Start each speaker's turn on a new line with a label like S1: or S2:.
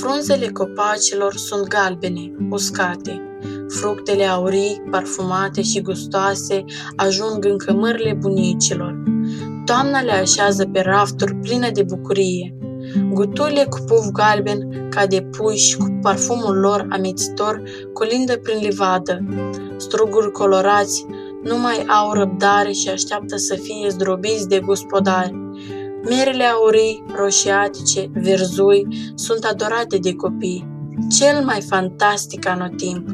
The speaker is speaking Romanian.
S1: Frunzele copacilor sunt galbene, uscate. Fructele aurii, parfumate și gustoase ajung în cămările bunicilor. Toamna le așează pe rafturi pline de bucurie. Gutuile cu puf galben ca de puși cu parfumul lor amețitor colindă prin livadă. Struguri colorați nu mai au răbdare și așteaptă să fie zdrobiți de gospodari. Merele aurii, roșiatice, verzui sunt adorate de copii. Cel mai fantastic anotimp